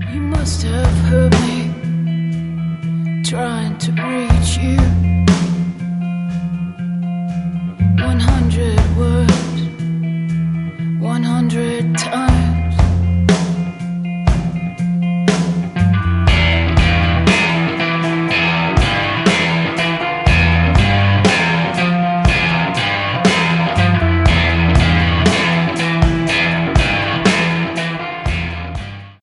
You must have heard me trying to reach you. 100 words, 100 times.